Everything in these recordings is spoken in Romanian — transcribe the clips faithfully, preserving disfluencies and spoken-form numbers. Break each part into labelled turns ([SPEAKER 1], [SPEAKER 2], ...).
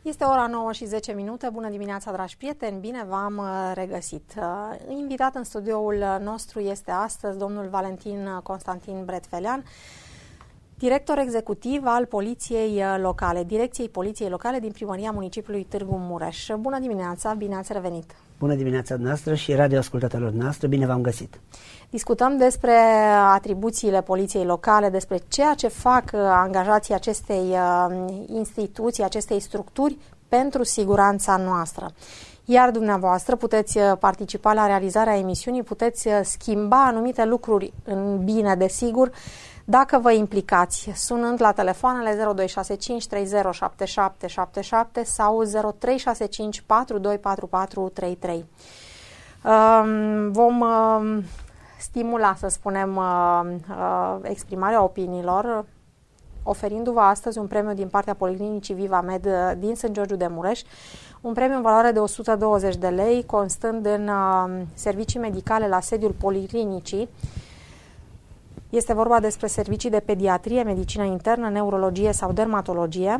[SPEAKER 1] Este ora nouă și zece minute. Bună dimineața, dragi prieteni! Bine v-am regăsit! Invitat în studioul nostru este astăzi domnul Valentin Constantin Bretfelean, director executiv al Poliției Locale, Direcției Poliției Locale din Primăria Municipiului Târgu Mureș. Bună dimineața! Bine ați revenit!
[SPEAKER 2] Bună dimineața noastră și radioascultătorilor noastre, bine v-am găsit!
[SPEAKER 1] Discutăm despre atribuțiile Poliției Locale, despre ceea ce fac angajații acestei instituții, acestei structuri pentru siguranța noastră. Iar dumneavoastră puteți participa la realizarea emisiunii, puteți schimba anumite lucruri în bine, desigur, dacă vă implicați, sunând la telefoanele zero doi șase cinci trei zero șapte șapte șapte șapte sau zero trei șase cinci patru doi patru patru trei trei. Vom stimula, să spunem, exprimarea opiniilor, oferindu-vă astăzi un premiu din partea Policlinicii Vivamed din Sân Georgiu de Mureș, un premiu în valoare de o sută douăzeci de lei, constând în servicii medicale la sediul Policlinicii. Este vorba despre servicii de pediatrie, medicină internă, neurologie sau dermatologie.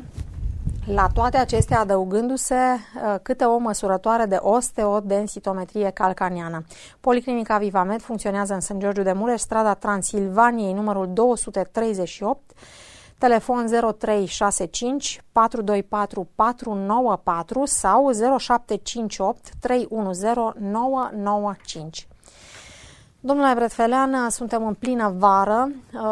[SPEAKER 1] La toate acestea adăugându-se uh, câte o măsurătoare de osteodensitometrie calcaniană. Policlinica Vivamed funcționează în Sân Georgiu de Mureș, strada Transilvaniei, numărul două sute treizeci și opt, telefon zero trei șase cinci patru doi patru patru nouă patru sau zero șapte cinci opt trei unu zero nouă nouă cinci. Domnule Bretfelean, suntem în plină vară,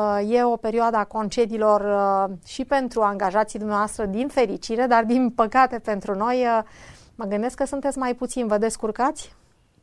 [SPEAKER 1] e o perioadă a concediilor și pentru angajații dumneavoastră, din fericire, dar din păcate pentru noi, mă gândesc că sunteți mai puțin, vă descurcați?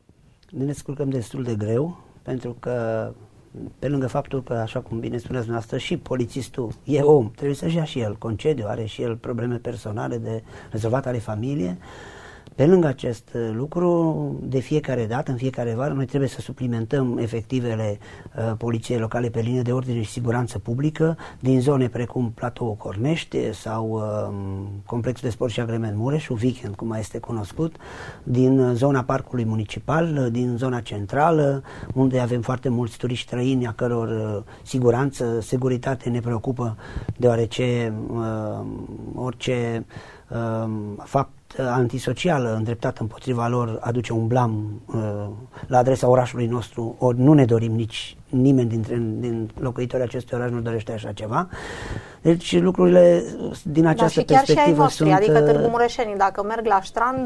[SPEAKER 2] Ne descurcăm destul de greu, pentru că pe lângă faptul că, așa cum bine spuneați dumneavoastră, și polițistul e om, trebuie să-și ia și el concediu, are și el probleme personale de rezolvat, ale familiei. Pe lângă acest lucru, de fiecare dată, în fiecare vară, noi trebuie să suplimentăm efectivele uh, Poliției Locale pe linie de ordine și siguranță publică din zone precum Platou Cornești sau uh, Complexul de Sport și Agrement Mureșul, Weekend, cum mai este cunoscut, din zona Parcului Municipal, din zona centrală, unde avem foarte mulți turiști străini, a căror uh, siguranță, securitate ne preocupă, deoarece uh, orice uh, fapt antisocială îndreptată împotriva lor aduce un blam uh, la adresa orașului nostru, ori nu ne dorim, nici nimeni dintre din locuitorii acestui oraș nu dorește așa ceva. Deci lucrurile din această
[SPEAKER 1] da, și
[SPEAKER 2] perspectivă
[SPEAKER 1] chiar și ai noștri,
[SPEAKER 2] sunt...
[SPEAKER 1] Adică târgu mureșenii, dacă merg la strand,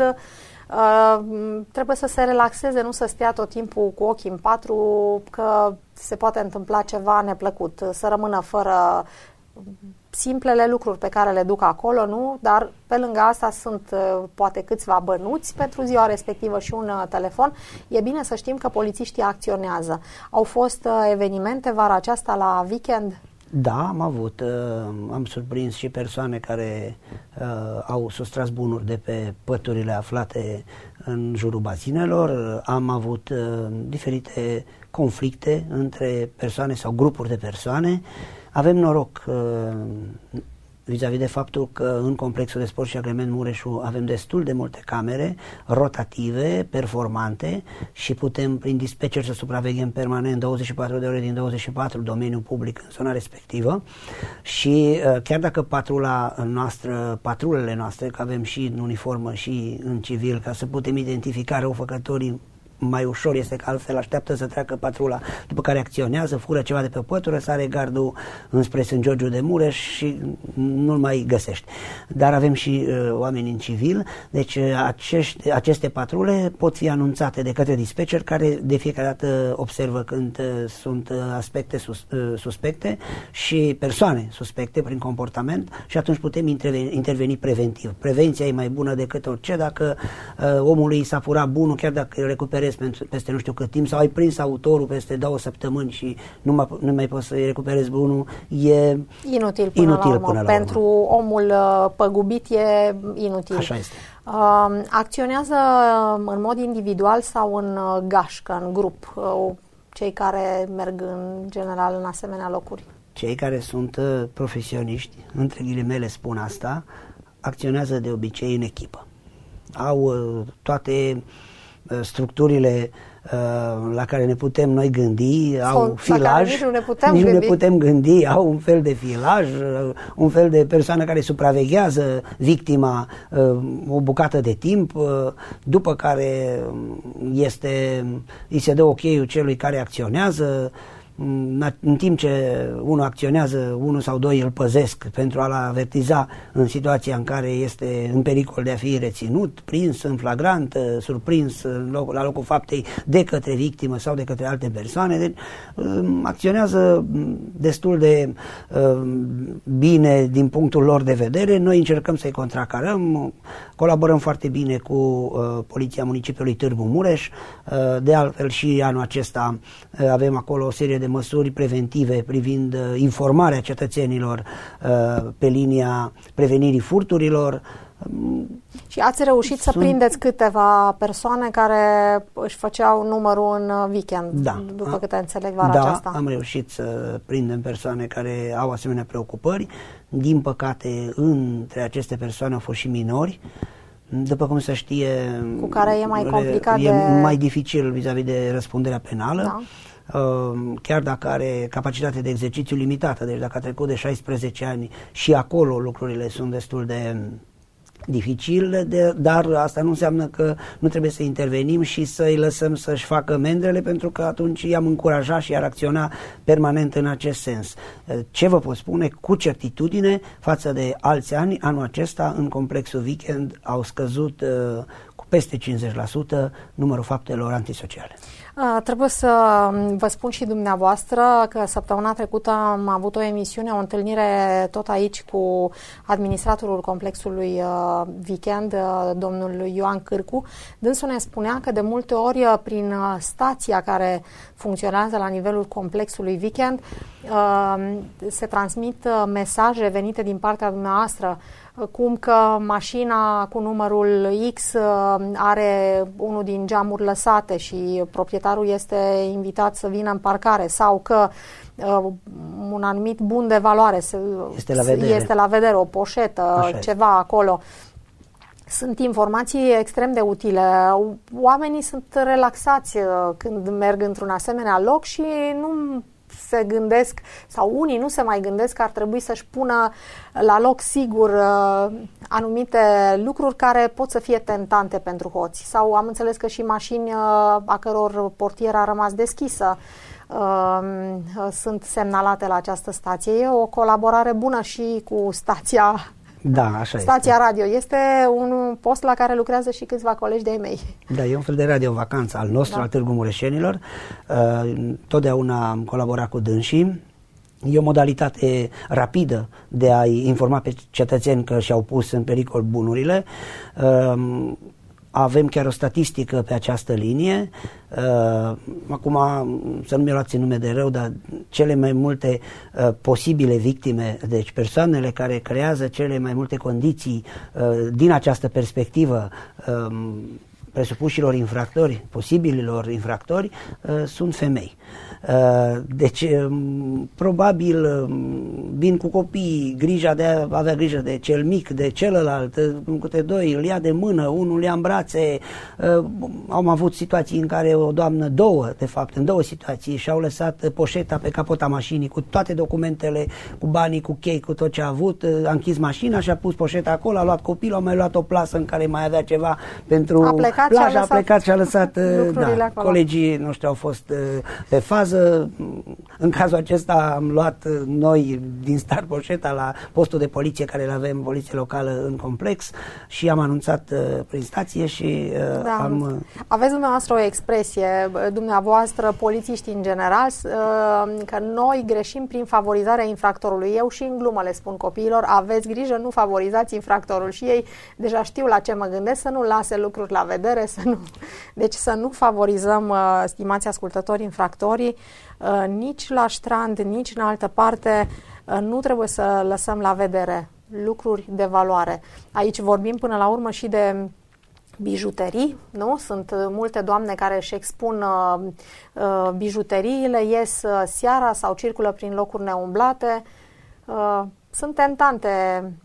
[SPEAKER 1] uh, trebuie să se relaxeze, nu să stea tot timpul cu ochii în patru, că se poate întâmpla ceva neplăcut, să rămână fără simplele lucruri pe care le duc acolo, nu? Dar pe lângă asta sunt poate câțiva bănuți pentru ziua respectivă și un telefon. E bine să știm că polițiștii acționează. Au fost evenimente vara aceasta la Weekend?
[SPEAKER 2] Da, am avut. Am surprins și persoane care uh, au sustras bunuri de pe păturile aflate în jurul bazinelor. Am avut uh, diferite conflicte între persoane sau grupuri de persoane. Avem noroc uh, vis-a-vis de faptul că în Complexul de Sport și Agrement Mureșul avem destul de multe camere rotative, performante și putem prin dispatcher să supraveghem permanent douăzeci și patru de ore din douăzeci și patru domeniul public în zona respectivă și uh, chiar dacă patrula noastră, patrulele noastre, că avem și în uniformă și în civil, ca să putem identifica răufăcătorii mai ușor, este că altfel așteaptă să treacă patrula, după care acționează, fură ceva de pe pătură, sare gardul înspre Sân Georgiu de Mureș și nu-l mai găsești. Dar avem și uh, oameni în civil, deci uh, acești, aceste patrule pot fi anunțate de către dispatcher, care de fiecare dată observă când uh, sunt uh, aspecte sus, uh, suspecte și persoane suspecte prin comportament și atunci putem interveni, interveni preventiv. Prevenția e mai bună decât orice. Dacă uh, omului s-a furat bunul, chiar dacă îl recuperezi peste nu știu cât timp sau ai prins autorul peste două săptămâni și nu mai, nu mai poți să-i recuperezi bunul, e
[SPEAKER 1] inutil până,
[SPEAKER 2] inutil
[SPEAKER 1] la, urmă.
[SPEAKER 2] până la
[SPEAKER 1] Pentru
[SPEAKER 2] urmă.
[SPEAKER 1] Omul păgubit e inutil.
[SPEAKER 2] Așa este.
[SPEAKER 1] Uh, acționează în mod individual sau în gașcă, în grup, uh, cei care merg în general în asemenea locuri?
[SPEAKER 2] Cei care sunt uh, profesioniști, între ghilimele spun asta, acționează de obicei în echipă. Au uh, toate structurile la care ne putem noi gândi,
[SPEAKER 1] sau
[SPEAKER 2] au filaj,
[SPEAKER 1] nici nu ne putem
[SPEAKER 2] nici
[SPEAKER 1] gândi.
[SPEAKER 2] nu ne putem gândi, au un fel de filaj, un fel de persoană care supraveghează victima o bucată de timp, după care este, îi se dă ok-ul celui care acționează. În timp ce unul acționează, unul sau doi îl păzesc pentru a-l avertiza în situația în care este în pericol de a fi reținut, prins în flagrant, surprins la locul faptei de către victimă sau de către alte persoane. Deci acționează destul de bine din punctul lor de vedere. Noi încercăm să-i contracarăm, colaborăm foarte bine cu Poliția Municipiului Târgu Mureș. De altfel și anul acesta avem acolo o serie de de măsuri preventive privind uh, informarea cetățenilor uh, pe linia prevenirii furturilor.
[SPEAKER 1] Și ați reușit Sunt... să prindeți câteva persoane care își făceau numărul în weekend,
[SPEAKER 2] da,
[SPEAKER 1] după câte înțeleg vara
[SPEAKER 2] da,
[SPEAKER 1] aceasta?
[SPEAKER 2] Da, am reușit să prindem persoane care au asemenea preocupări. Din păcate, între aceste persoane au fost și minori. După cum se știe,
[SPEAKER 1] cu care e mai complicat,
[SPEAKER 2] e
[SPEAKER 1] de...
[SPEAKER 2] mai dificil vis-a-vis de răspunderea penală.
[SPEAKER 1] Da.
[SPEAKER 2] Chiar dacă are capacitate de exercițiu limitată, deci dacă a trecut de șaisprezece ani, și acolo lucrurile sunt destul de dificile, de, dar asta nu înseamnă că nu trebuie să intervenim și să-i lăsăm să-și facă mendrele, pentru că atunci i-am încurajat și ar acționa permanent în acest sens. Ce vă pot spune cu certitudine, față de alți ani, anul acesta în complexul weekend au scăzut uh, cu peste cincizeci la sută numărul faptelor antisociale.
[SPEAKER 1] Uh, trebuie să vă spun și dumneavoastră că săptămâna trecută am avut o emisiune, o întâlnire tot aici cu administratorul complexului uh, weekend, uh, domnul Ioan Cârcu. Dânsul ne spunea că de multe ori uh, prin uh, stația care funcționează la nivelul complexului weekend uh, se transmit uh, mesaje venite din partea dumneavoastră, cum că mașina cu numărul X are unul din geamuri lăsate și proprietarul este invitat să vină în parcare, sau că uh, un anumit bun de valoare se,
[SPEAKER 2] este, la vedere.
[SPEAKER 1] este la vedere, o poșetă, Așa ceva este. acolo. Sunt informații extrem de utile. Oamenii sunt relaxați când merg într-un asemenea loc și nu se gândesc, sau unii nu se mai gândesc că ar trebui să-și pună la loc sigur uh, anumite lucruri care pot să fie tentante pentru hoți. Sau am înțeles că și mașini uh, a căror portieră a rămas deschisă uh, sunt semnalate la această stație. E o colaborare bună și cu stația
[SPEAKER 2] Da, așa
[SPEAKER 1] Stația
[SPEAKER 2] este.
[SPEAKER 1] radio. Este un post la care lucrează și câțiva colegi de-ai mei.
[SPEAKER 2] Da, e un fel de radio vacanță al nostru, da. al Târgu Mureșenilor. Uh, totdeauna am colaborat cu dânsii. E o modalitate rapidă de a-i informa pe cetățeni că și-au pus în pericol bunurile. Uh, Avem chiar o statistică pe această linie. Uh, acum, să nu mi luați nume de rău, dar cele mai multe uh, posibile victime, deci persoanele care creează cele mai multe condiții uh, din această perspectivă uh, presupușilor infractori, posibililor infractori, uh, sunt femei. Uh, deci, um, probabil um, vin cu copiii, grija de a avea grijă de cel mic, de celălalt, uh, câte doi, îl ia de mână, unul îl ia în brațe. Uh, am avut situații în care o doamnă, două, de fapt, în două situații, și-au lăsat poșeta pe capota mașinii cu toate documentele, cu banii, cu chei, cu tot ce a avut, uh, a închis mașina și a pus poșeta acolo, a luat copilul, a mai luat o plasă în care mai avea ceva pentru
[SPEAKER 1] a plecat
[SPEAKER 2] plajă,
[SPEAKER 1] și a,
[SPEAKER 2] a plecat și a lăsat, uh, da,
[SPEAKER 1] acolo.
[SPEAKER 2] Colegii noștri au fost uh, pe fază. În cazul acesta am luat noi din start poșeta la postul de poliție care îl avem, poliție locală în complex, și am anunțat uh, prin stație și uh,
[SPEAKER 1] da.
[SPEAKER 2] am... Uh,
[SPEAKER 1] Aveți dumneavoastră o expresie, dumneavoastră, polițiști în general, uh, că noi greșim prin favorizarea infractorului. Eu și în glumă le spun copiilor, aveți grijă, nu favorizați infractorul, și ei deja știu la ce mă gândesc, să nu lase lucruri la vedere, să nu... Deci să nu favorizăm, uh, stimați ascultători, infractorii, Uh, nici la strand, nici în altă parte. Uh, nu trebuie să lăsăm la vedere lucruri de valoare. Aici vorbim până la urmă și de bijuterii, nu? Sunt uh, multe doamne care își expun uh, uh, bijuteriile, ies uh, seara sau circulă prin locuri neumblate. Uh, sunt tentante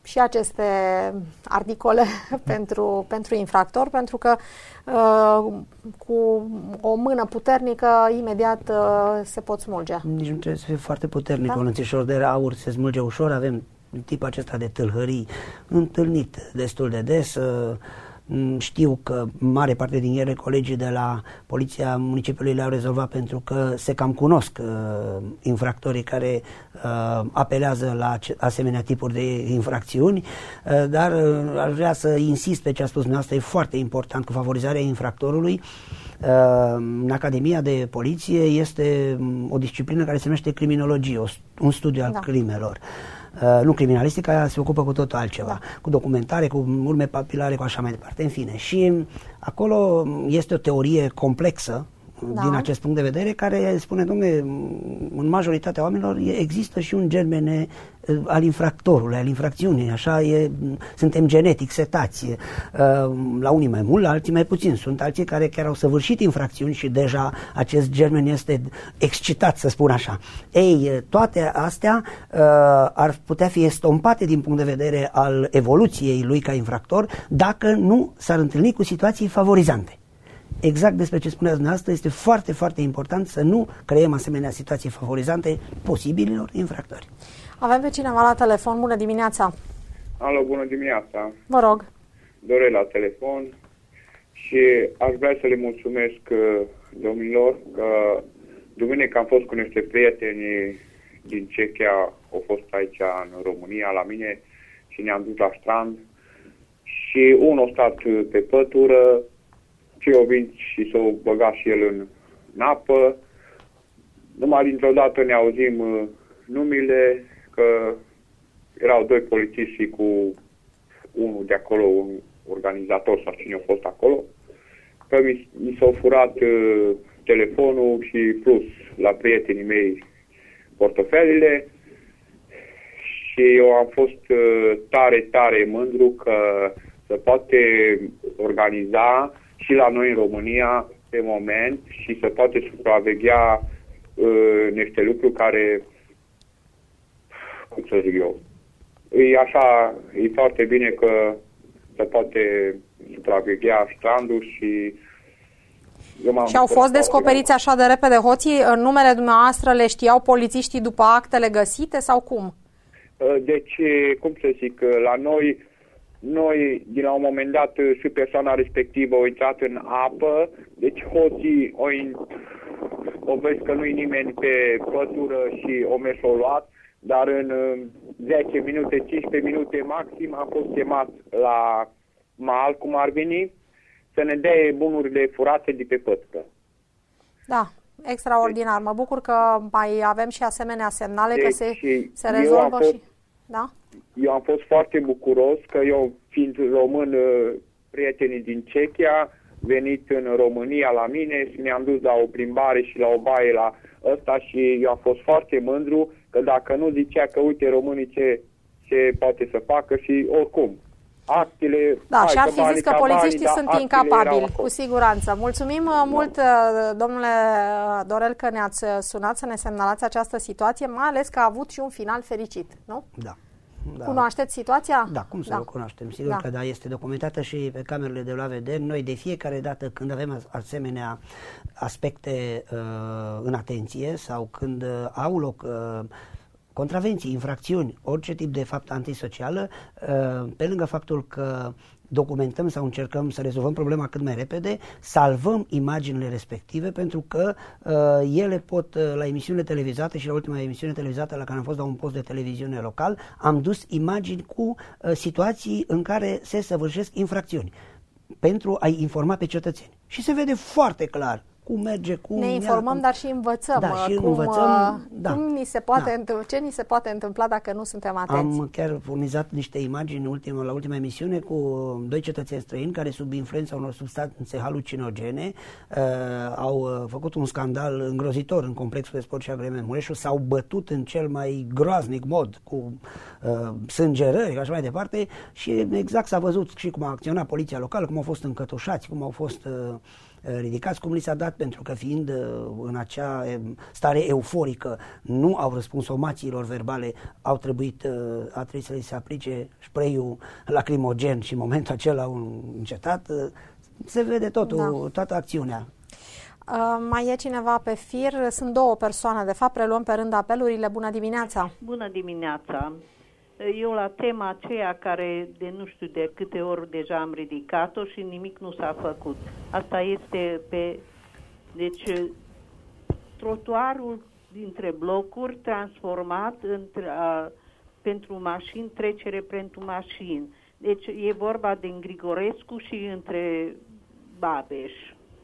[SPEAKER 1] și aceste articole pentru, pentru infractor, pentru că uh, cu o mână puternică imediat uh, se pot smulge.
[SPEAKER 2] Nici nu trebuie să fie foarte puternic, da? Un lănțișor de aur se smulge ușor, avem tipul acesta de tâlhării întâlnit destul de des. Uh, Știu că mare parte din ele colegii de la Poliția Municipiului le-au rezolvat pentru că se cam cunosc uh, infractorii care uh, apelează la asemenea tipuri de infracțiuni, uh, dar uh, aș vrea să insist pe ce a spus dumneavoastră, e foarte important cu favorizarea infractorului. Uh, în Academia de Poliție este o disciplină care se numește criminologie, o, un studiu al da. crimelor. Uh, nu criminalistica, se ocupă cu totul altceva, da. cu documentare, cu urme papilare, cu așa mai departe, în fine. Și acolo este o teorie complexă, da. din acest punct de vedere, care spune, dom'le, în majoritatea oamenilor există și un germen al infractorului, al infracțiunii, așa e, suntem genetic setați, la unii mai mult, la alții mai puțin. Sunt alții care chiar au săvârșit infracțiuni și deja acest germen este excitat, să spun așa. Ei, toate astea ar putea fi estompate din punct de vedere al evoluției lui ca infractor dacă nu s-ar întâlni cu situații favorizante. Exact despre ce spuneați dumneavoastră, este foarte, foarte important să nu creăm asemenea situații favorizante posibililor infractori.
[SPEAKER 1] Avem pe cineva la telefon. Bună dimineața!
[SPEAKER 3] Alo, bună dimineața!
[SPEAKER 1] Vă rog!
[SPEAKER 3] Dorel la telefon și aș vrea să le mulțumesc domnilor că duminică am fost cu niște prieteni din Cehia, au fost aici în România la mine și ne-am dus la strand și unul a stat pe pătură și eu vin și s-o băga și el în, în apă. Numai dintr-o dată ne auzim uh, numele, că erau doi polițiști și cu unul de acolo, un organizator sau cine a fost acolo, că mi, mi s-au furat uh, telefonul și plus la prietenii mei portofelile și eu am fost uh, tare, tare mândru că se poate organiza și la noi în România pe moment și se poate supraveghea uh, niște lucruri care, cum să zic eu, e așa, e foarte bine că se poate supraveghea strandul și
[SPEAKER 1] și au fost descoperiți așa de repede hoții? În numele dumneavoastră le știau polițiștii după actele găsite sau cum?
[SPEAKER 3] Deci, cum să zic, la noi Noi, din la un moment dat, și persoana respectivă a intrat în apă, deci hoții o, in... o vezi că nu-i nimeni pe pătură și o mers o luat, dar în zece minute, cincisprezece minute maxim a fost chemat la mal, cum ar veni, să ne dea bunurile furate de pe pătură.
[SPEAKER 1] Da, extraordinar. Mă bucur că mai avem și asemenea semnale deci, că se, se rezolvă
[SPEAKER 3] fost...
[SPEAKER 1] și... Da?
[SPEAKER 3] Eu am fost foarte bucuros că eu, fiind român, prietenii din Cehia, venit în România la mine și ne-am dus la o plimbare și la o baie la ăsta și eu am fost foarte mândru că dacă nu zicea că uite românii ce, ce poate să facă și oricum. Actele,
[SPEAKER 1] da, și ar fi zis că polițiștii banii, sunt incapabili, cu siguranță. Mulțumim da. mult, domnule Dorel, că ne-ați sunat să ne semnalați această situație, mai ales că a avut și un final fericit, nu?
[SPEAKER 2] Da. Da.
[SPEAKER 1] Cunoașteți situația?
[SPEAKER 2] Da, cum să
[SPEAKER 1] da.
[SPEAKER 2] o cunoaștem? Sigur da. că da, este documentată și pe camerele de la vedere. Noi de fiecare dată când avem asemenea aspecte uh, în atenție sau când uh, au loc uh, contravenții, infracțiuni, orice tip de fapt antisocială, uh, pe lângă faptul că documentăm sau încercăm să rezolvăm problema cât mai repede, salvăm imaginile respective pentru că uh, ele pot, uh, la emisiunile televizate și la ultima emisiune televizată la care am fost la un post de televiziune local, am dus imagini cu uh, situații în care se săvârșesc infracțiuni pentru a-i informa pe cetățeni. Și se vede foarte clar cum merge, cum...
[SPEAKER 1] Ne informăm, dar și învățăm.
[SPEAKER 2] Da, și
[SPEAKER 1] cum,
[SPEAKER 2] învățăm, da.
[SPEAKER 1] Cum ni se poate
[SPEAKER 2] da.
[SPEAKER 1] Ce ni se poate întâmpla dacă nu suntem atenți.
[SPEAKER 2] Am chiar furnizat niște imagini ultima, la ultima emisiune cu doi cetățeni străini care sub influența unor substanțe halucinogene uh, au uh, făcut un scandal îngrozitor în complexul de sport și agrement Mureșu, s-au bătut în cel mai groaznic mod cu uh, sângerări, așa mai departe, și exact s-a văzut și cum a acționat poliția locală, cum au fost încătușați, cum au fost... Uh, ridicați, cum li s-a dat, pentru că fiind în acea stare euforică, nu au răspuns somațiilor verbale, au trebuit, a trebuit să li se aplice spray-ul lacrimogen și în momentul acela au încetat. Se vede totul, da. Toată acțiunea.
[SPEAKER 1] Uh, mai e cineva pe fir? Sunt două persoane, de fapt, preluăm pe rând apelurile. Bună dimineața!
[SPEAKER 4] Bună dimineața! Eu la tema aceea care de nu știu de câte ori deja am ridicat-o și nimic nu s-a făcut. Asta este pe... Deci, trotuarul dintre blocuri transformat între, a, pentru mașini, trecere pentru mașini. Deci e vorba de Grigorescu și între Babeș.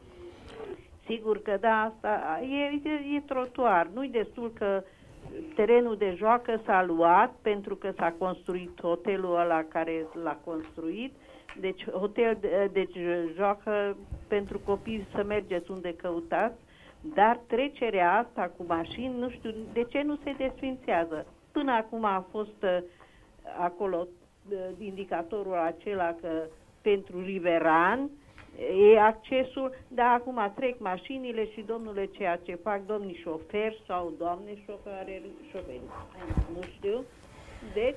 [SPEAKER 4] Sigur că da, asta e, e, e trotuar. Nu-i destul că terenul de joacă s-a luat pentru că s-a construit hotelul ăla care l-a construit. Deci hotel, deci joacă pentru copii să mergeți unde căutați, dar trecerea asta cu mașini, nu știu de ce nu se desfințează. Până acum a fost uh, acolo uh, indicatorul acela că pentru riveran e accesul, dar acum trec mașinile și, domnule, ceea ce fac domnii șoferi sau doamne șoferi, șoferi, nu știu, deci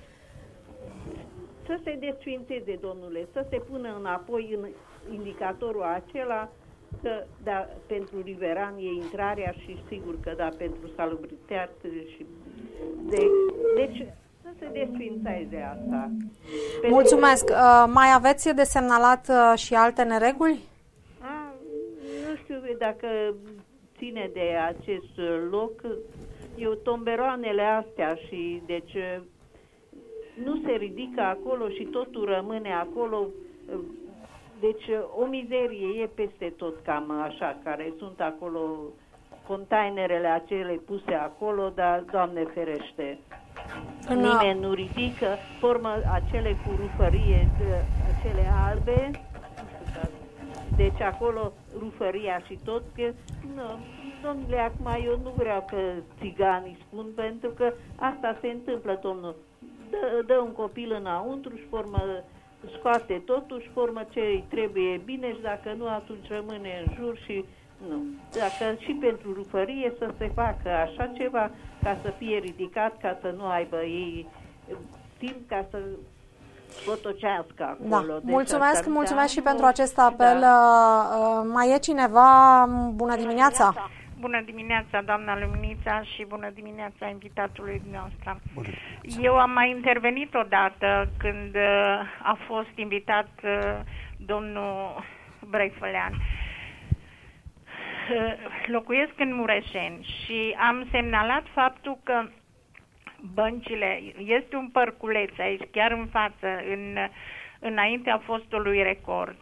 [SPEAKER 4] să se desfințeze, domnule, să se pună înapoi în indicatorul acela că, da, pentru riveran e intrarea și sigur că da, pentru salubritate și de, deci să se desfințeze asta.
[SPEAKER 1] Mulțumesc. Uh, mai aveți de semnalat uh, și alte nereguli?
[SPEAKER 4] A, nu știu dacă ține de acest loc. Eu tomberoanele astea și deci nu se ridică acolo și totul rămâne acolo. Deci o mizerie e peste tot cam așa, care sunt acolo containerele acele puse acolo, dar Doamne ferește. În nimeni nu ridică, formă acele cu rufărie, acele albe, deci acolo rufăria și tot, că, nu, domnule, acum eu nu vreau că țiganii spun, pentru că asta se întâmplă, domnul, dă, dă un copil înăuntru, își formă, scoate totul, își formă ce îi trebuie bine și dacă nu, atunci rămâne în jur și nu. Dacă și pentru rufărie să se facă așa ceva, ca să fie ridicat, ca să nu aibă ei timp ca să fotocească acolo.
[SPEAKER 1] Da.
[SPEAKER 4] Deci
[SPEAKER 1] mulțumesc, mulțumesc și pentru acest apel. Da. Mai e cineva? Bună dimineața!
[SPEAKER 5] Bună dimineața, doamna Luminița, și bună dimineața invitatului dumneavoastră. Eu am mai intervenit odată când a fost invitat domnul Brăifălean. Locuiesc în Mureșeni și am semnalat faptul că băncile, este un părculeț aici, chiar în față, în, înaintea fostului Record.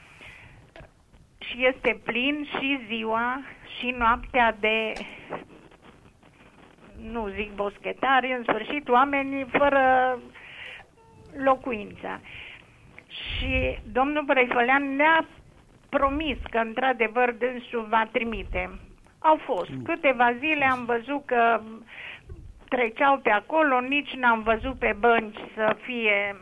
[SPEAKER 5] Și este plin și ziua și noaptea de, nu zic boschetari, în sfârșit oamenii fără locuință. Și domnul Brăifălean ne-a promis că într-adevăr dânsul va trimite. Au fost câteva zile, am văzut că treceau pe acolo, nici n-am văzut pe bănci să fie,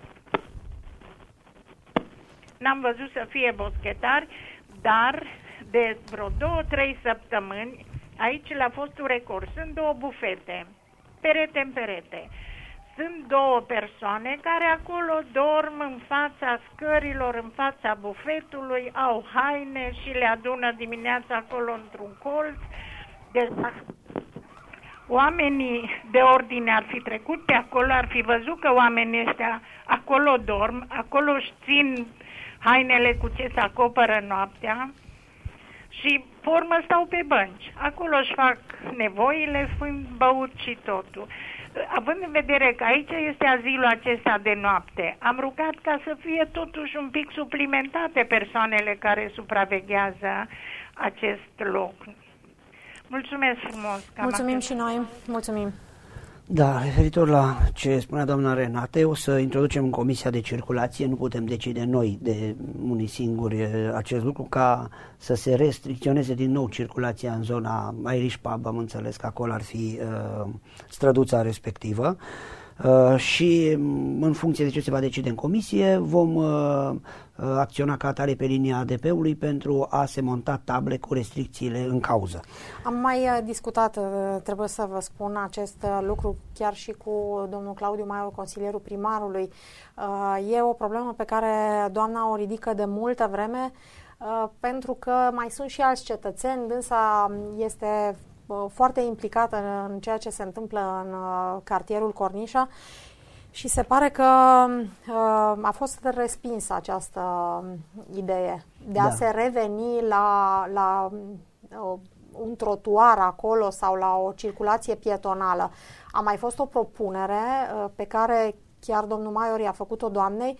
[SPEAKER 5] n-am văzut să fie boschetari, dar de vreo două, trei săptămâni aici la fostul Record sunt două bufete, perete în perete. Sunt două persoane care acolo dorm în fața scărilor, în fața bufetului, au haine și le adună dimineața acolo într-un colț. Deci, oamenii de ordine ar fi trecut pe acolo, ar fi văzut că oamenii ăștia acolo dorm, acolo își țin hainele cu ce se acoperă noaptea și formă stau pe bănci. Acolo își fac nevoile, fiind băut și totul. Având în vedere că aici este azilul acesta de noapte, am rugat ca să fie totuși un pic suplimentate persoanele care supraveghează acest loc. Mulțumesc frumos!
[SPEAKER 1] Mulțumim și noi! Mulțumim!
[SPEAKER 2] Da, referitor la ce spunea doamna Renate, o să introducem în Comisia de Circulație, nu putem decide noi de unii singuri acest lucru, ca să se restricționeze din nou circulația în zona Irish Pub, am înțeles că acolo ar fi uh, străduța respectivă. Uh, și în funcție de ce se va decide în comisie vom uh, acționa ca atare pe linia A D P-ului pentru a se monta table cu restricțiile în cauză.
[SPEAKER 1] Am mai uh, discutat, uh, trebuie să vă spun acest uh, lucru chiar și cu domnul Claudiu Maior, consilierul primarului. Uh, e o problemă pe care doamna o ridică de multă vreme uh, pentru că mai sunt și alți cetățeni, dânsa este foarte implicată în ceea ce se întâmplă în cartierul Cornișa și se pare că a fost respinsă această idee de a da. se reveni la, la un trotuar acolo sau la o circulație pietonală. A mai fost o propunere pe care chiar domnul Maior i-a făcut-o doamnei,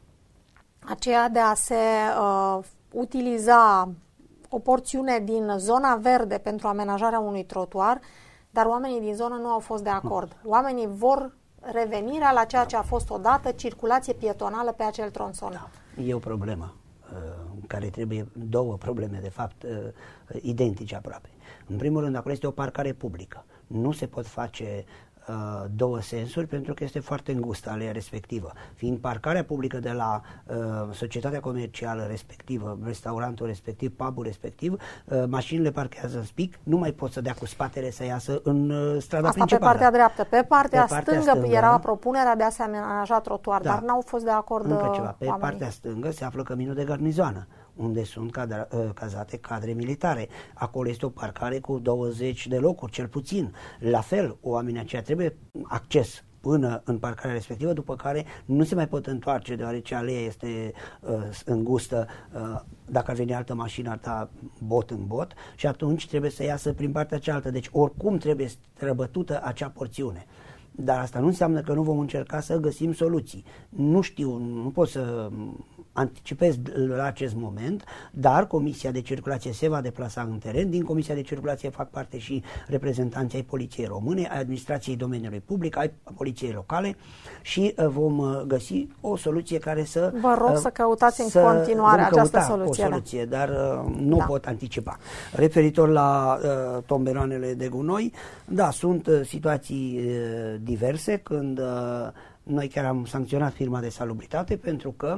[SPEAKER 1] aceea de a se uh, utiliza o porțiune din zona verde pentru amenajarea unui trotuar, dar oamenii din zonă nu au fost de acord. Oamenii vor revenirea la ceea ce a fost odată, circulație pietonală pe acel tronson. Da.
[SPEAKER 2] E o problemă în care trebuie, două probleme de fapt identice aproape. În primul rând, acolo este o parcare publică. Nu se pot face uh, două sensuri pentru că este foarte îngustă aleea respectivă. Fiind parcarea publică de la uh, societatea comercială respectivă, restaurantul respectiv, pubul respectiv, uh, mașinile parchează în spic, nu mai pot să dea cu spatele să iasă în uh, strada
[SPEAKER 1] Asta
[SPEAKER 2] principală.
[SPEAKER 1] Pe partea dreaptă. Pe partea,
[SPEAKER 2] pe partea
[SPEAKER 1] stângă,
[SPEAKER 2] stângă
[SPEAKER 1] era propunerea de a se amenaja trotuar, da. dar n-au fost de acord
[SPEAKER 2] Încă ceva. Pe
[SPEAKER 1] oamenii.
[SPEAKER 2] Partea stângă se află căminul de garnizoană, unde sunt cadra, cazate cadre militare. Acolo este o parcare cu douăzeci de locuri, cel puțin. La fel, oamenii aceia trebuie acces până în parcarea respectivă, după care nu se mai pot întoarce, deoarece aleea este uh, îngustă. Uh, dacă ar veni altă mașină, ar da bot în bot și atunci trebuie să iasă prin partea cealaltă. Deci oricum trebuie străbătută acea porțiune. Dar asta nu înseamnă că nu vom încerca să găsim soluții. Nu știu, nu pot să anticipez la acest moment, dar Comisia de Circulație se va deplasa în teren. Din Comisia de Circulație fac parte și reprezentanții ai Poliției Române, ai Administrației Domeniului Public, ai Poliției Locale și vom găsi o soluție care să...
[SPEAKER 1] Vă rog să căutați în continuare această soluție.
[SPEAKER 2] o soluție, dar nu da. pot anticipa. Referitor la uh, tomberoanele de gunoi, da, sunt uh, situații uh, diverse când uh, noi chiar am sancționat firma de salubritate pentru că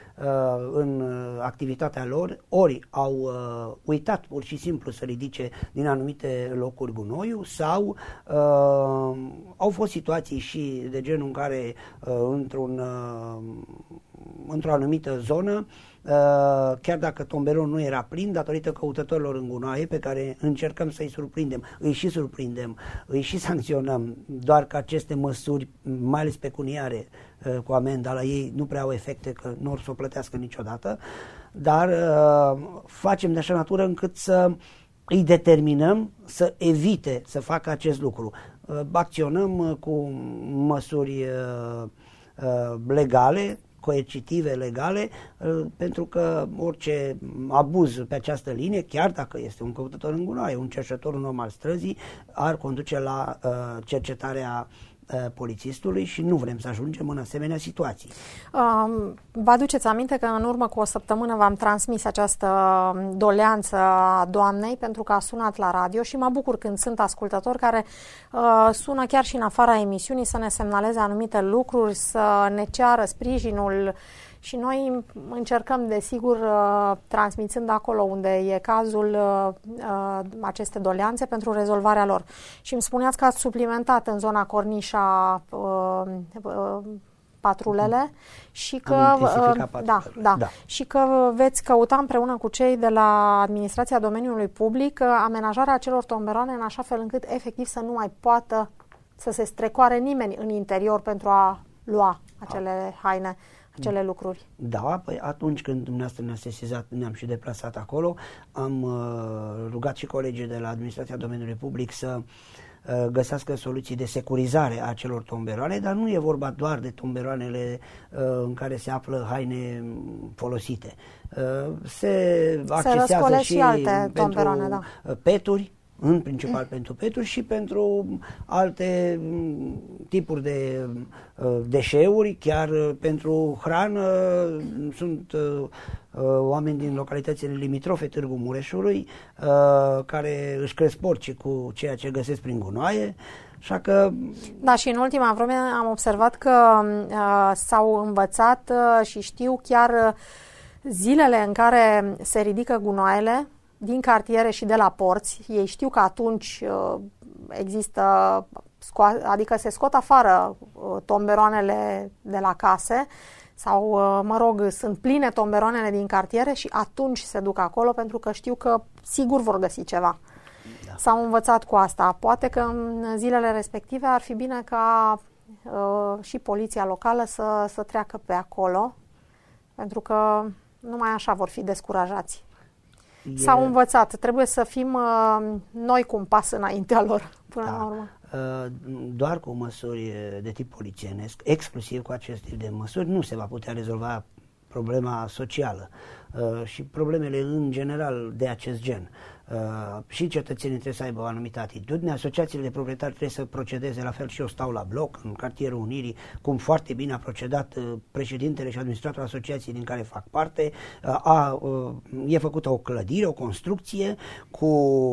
[SPEAKER 2] uh, în activitatea lor ori au uh, uitat pur și simplu să ridice din anumite locuri gunoiul sau uh, au fost situații și de genul în care uh, într-un, uh, într-o anumită zonă Uh, chiar dacă tomberonul nu era plin, datorită căutătorilor în gunoaie pe care încercăm să-i surprindem, îi și surprindem, îi și sancționăm, doar că aceste măsuri, mai ales pecuniare uh, cu amenda la ei, nu prea au efecte, că nu or să o plătească niciodată, dar uh, facem de așa natură încât să îi determinăm să evite să facă acest lucru. Uh, acționăm uh, cu măsuri uh, uh, legale, coercitive, legale, pentru că orice abuz pe această linie, chiar dacă este un căutător în gunoaie, un cercetător, un om al străzii, ar conduce la uh, cercetarea uh, polițistului și nu vrem să ajungem în asemenea situații.
[SPEAKER 1] Um, vă aduceți aminte că în urmă cu o săptămână v-am transmis această doleanță a doamnei pentru că a sunat la radio și mă bucur când sunt ascultători care uh, sună chiar și în afara emisiunii să ne semnaleze anumite lucruri, să ne ceară sprijinul și noi încercăm, desigur, uh, transmițând acolo unde e cazul uh, uh, aceste doleanțe pentru rezolvarea lor. Și îmi spuneați că ați suplimentat în zona Cornișa uh, uh, patrulele și că, uh, da, da, da. și că veți căuta împreună cu cei de la Administrația Domeniului Public uh, amenajarea acelor tomberoane în așa fel încât efectiv să nu mai poată să se strecoare nimeni în interior pentru a lua acele haine, acele lucruri.
[SPEAKER 2] Da, păi atunci când dumneavoastră ne-a sesizat, ne-am și deplasat acolo, am uh, rugat și colegii de la Administrația Domeniului Public să uh, găsească soluții de securizare a acelor tomberoane, dar nu e vorba doar de tomberoanele uh, în care se află haine folosite. Uh, se accesează și, și alte tomberoane, da. peturi, în principal mm. pentru peturi și pentru alte tipuri de uh, deșeuri, chiar uh, pentru hrană. Sunt uh, uh, oameni din localitățile limitrofe Târgu Mureșului uh, care își cresc porci cu ceea ce găsesc prin gunoaie Așa că...
[SPEAKER 1] Da, și în ultima vreme am observat că uh, s-au învățat uh, și știu chiar uh, zilele în care se ridică gunoaiele din cartiere și de la porți. Ei știu că atunci uh, există, sco- adică se scot afară uh, tomberoanele de la case sau, uh, mă rog, sunt pline tomberoanele din cartiere și atunci se duc acolo pentru că știu că sigur vor găsi ceva. Da. S-au învățat cu asta. Poate că în zilele respective ar fi bine ca uh, și poliția locală să, să treacă pe acolo, pentru că numai așa vor fi descurajați. E... S-au învățat. Trebuie să fim uh, noi cu un pas înaintea lor, până
[SPEAKER 2] da.
[SPEAKER 1] la urmă.
[SPEAKER 2] Uh, doar cu măsuri de tip polițienesc, exclusiv cu acest tip de măsuri, nu se va putea rezolva problema socială uh, și problemele în general de acest gen. Uh, și cetățenii trebuie să aibă o anumită atitudine, asociațiile de proprietari trebuie să procedeze la fel, și eu stau la bloc în cartierul Unirii, cum foarte bine a procedat uh, președintele și administratorul asociației din care fac parte. Uh, a, uh, e făcută o clădire, o construcție cu